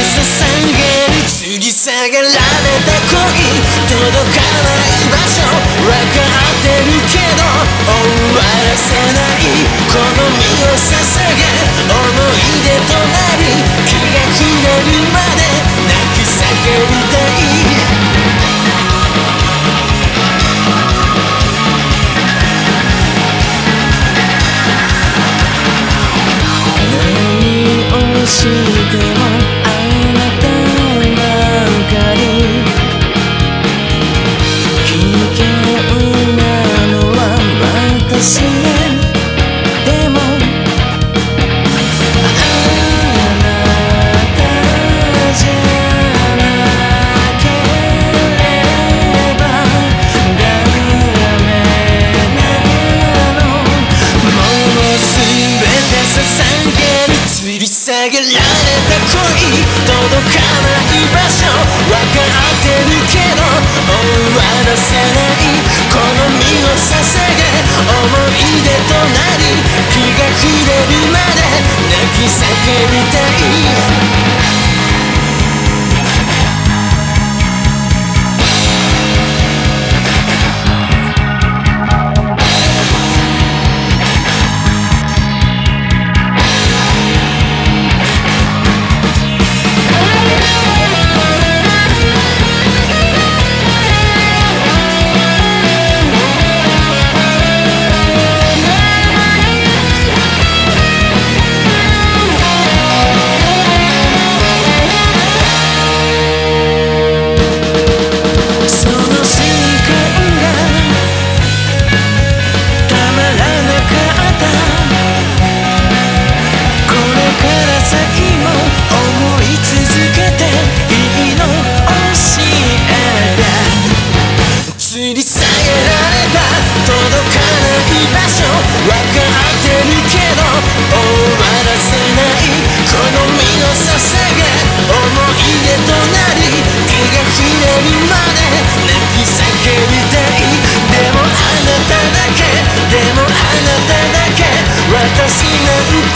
捧げる吊り下げられた恋届かない場所わかってるけど終わらせないこの身を捧げ思い出となり気が切れるまで泣き叫びたいしてもあなたばかり危険なのは私ねでもあなたじゃなければダメなのもう全て捧げる吊り下げられた恋届かない場所わかってるけど終わらせないこの身を捧げ思い出となり気が切れるまで泣き叫びたい吊り下げられた届かない場所わかってるけど終わらせないこの身を捧げ思い出となり気が切れるまで泣き叫びたいでもあなただけでもあなただけ私なん